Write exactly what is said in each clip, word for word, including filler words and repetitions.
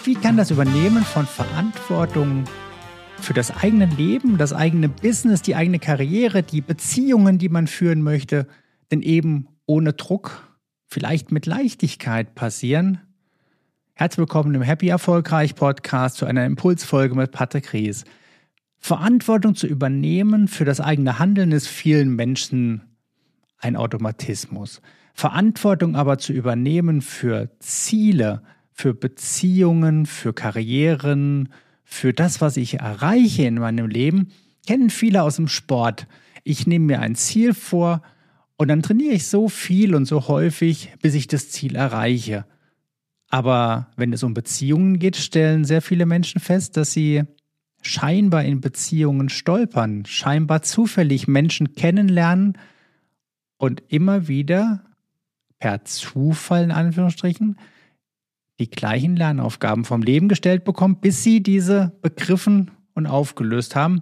Wie kann das Übernehmen von Verantwortung für das eigene Leben, das eigene Business, die eigene Karriere, die Beziehungen, die man führen möchte, denn eben ohne Druck, vielleicht mit Leichtigkeit passieren? Herzlich willkommen im Happy Erfolgreich Podcast zu einer Impulsfolge mit Patrick Ries. Verantwortung zu übernehmen für das eigene Handeln ist vielen Menschen ein Automatismus. Verantwortung aber zu übernehmen für Ziele, für Beziehungen, für Karrieren, für das, was ich erreiche in meinem Leben, kennen viele aus dem Sport. Ich nehme mir ein Ziel vor und dann trainiere ich so viel und so häufig, bis ich das Ziel erreiche. Aber wenn es um Beziehungen geht, stellen sehr viele Menschen fest, dass sie scheinbar in Beziehungen stolpern, scheinbar zufällig Menschen kennenlernen und immer wieder per Zufall in Anführungsstrichen die gleichen Lernaufgaben vom Leben gestellt bekommen, bis sie diese begriffen und aufgelöst haben.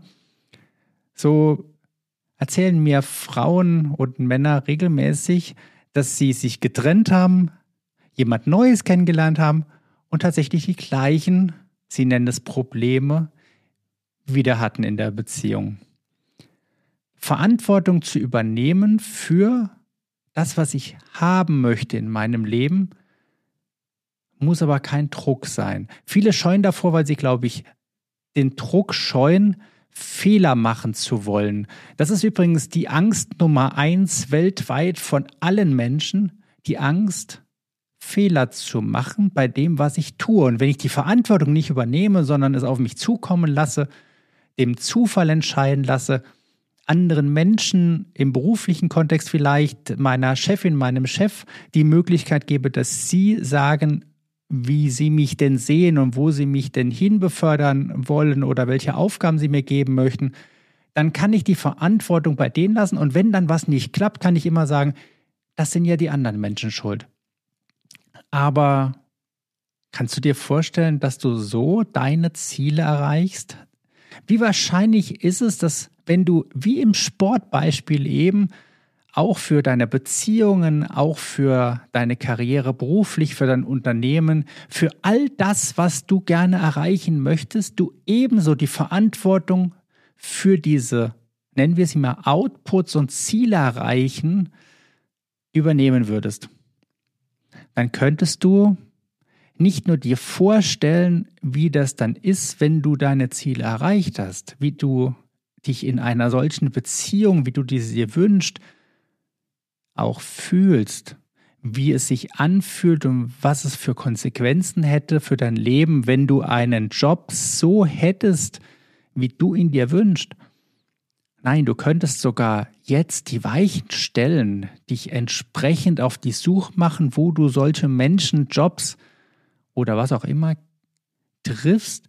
So erzählen mir Frauen und Männer regelmäßig, dass sie sich getrennt haben, jemand Neues kennengelernt haben und tatsächlich die gleichen, sie nennen es Probleme, wieder hatten in der Beziehung. Verantwortung zu übernehmen für das, was ich haben möchte in meinem Leben, muss aber kein Druck sein. Viele scheuen davor, weil sie, glaube ich, den Druck scheuen, Fehler machen zu wollen. Das ist übrigens die Angst Nummer eins weltweit von allen Menschen, die Angst, Fehler zu machen bei dem, was ich tue. Und wenn ich die Verantwortung nicht übernehme, sondern es auf mich zukommen lasse, dem Zufall entscheiden lasse, anderen Menschen im beruflichen Kontext vielleicht, meiner Chefin, meinem Chef, die Möglichkeit gebe, dass sie sagen, wie sie mich denn sehen und wo sie mich denn hinbefördern wollen oder welche Aufgaben sie mir geben möchten, dann kann ich die Verantwortung bei denen lassen. Und wenn dann was nicht klappt, kann ich immer sagen, das sind ja die anderen Menschen schuld. Aber kannst du dir vorstellen, dass du so deine Ziele erreichst? Wie wahrscheinlich ist es, dass wenn du wie im Sportbeispiel eben auch für deine Beziehungen, auch für deine Karriere beruflich, für dein Unternehmen, für all das, was du gerne erreichen möchtest, du ebenso die Verantwortung für diese, nennen wir sie mal, Outputs und Ziele erreichen, übernehmen würdest? Dann könntest du nicht nur dir vorstellen, wie das dann ist, wenn du deine Ziele erreicht hast, wie du dich in einer solchen Beziehung, wie du diese dir wünschst, auch fühlst, wie es sich anfühlt und was es für Konsequenzen hätte für dein Leben, wenn du einen Job so hättest, wie du ihn dir wünschst. Nein, du könntest sogar jetzt die Weichen stellen, dich entsprechend auf die Suche machen, wo du solche Menschen, Jobs oder was auch immer triffst,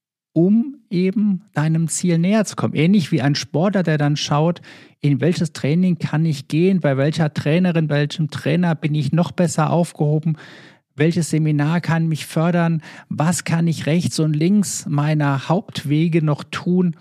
um eben deinem Ziel näher zu kommen. Ähnlich wie ein Sportler, der dann schaut, in welches Training kann ich gehen, bei welcher Trainerin, bei welchem Trainer bin ich noch besser aufgehoben, welches Seminar kann mich fördern, was kann ich rechts und links meiner Hauptwege noch tun,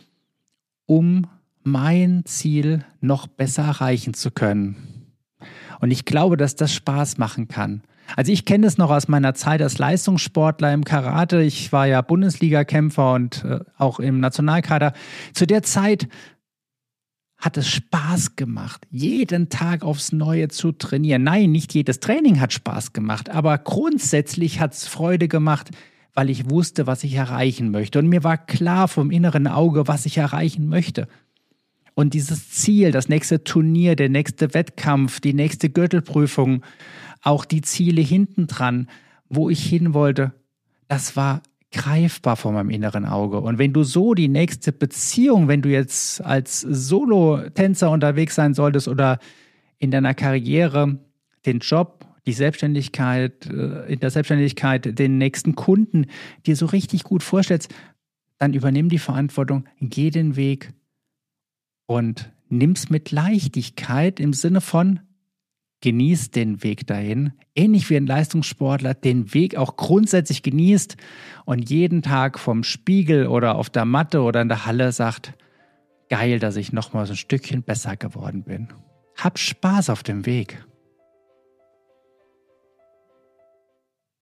um mein Ziel noch besser erreichen zu können. Und ich glaube, dass das Spaß machen kann. Also ich kenne es noch aus meiner Zeit als Leistungssportler im Karate. Ich war ja Bundesliga-Kämpfer und äh, auch im Nationalkader. Zu der Zeit hat es Spaß gemacht, jeden Tag aufs Neue zu trainieren. Nein, nicht jedes Training hat Spaß gemacht, aber grundsätzlich hat es Freude gemacht, weil ich wusste, was ich erreichen möchte. Und mir war klar vom inneren Auge, was ich erreichen möchte. Und dieses Ziel, das nächste Turnier, der nächste Wettkampf, die nächste Gürtelprüfung, auch die Ziele hinten dran, wo ich hin wollte, das war greifbar vor meinem inneren Auge. Und wenn du so die nächste Beziehung, wenn du jetzt als Solo-Tänzer unterwegs sein solltest oder in deiner Karriere den Job, die Selbstständigkeit, in der Selbstständigkeit den nächsten Kunden dir so richtig gut vorstellst, dann übernimm die Verantwortung, geh den Weg und nimm's mit Leichtigkeit im Sinne von genieß den Weg dahin, ähnlich wie ein Leistungssportler den Weg auch grundsätzlich genießt und jeden Tag vom Spiegel oder auf der Matte oder in der Halle sagt, geil, dass ich nochmal so ein Stückchen besser geworden bin. Hab Spaß auf dem Weg.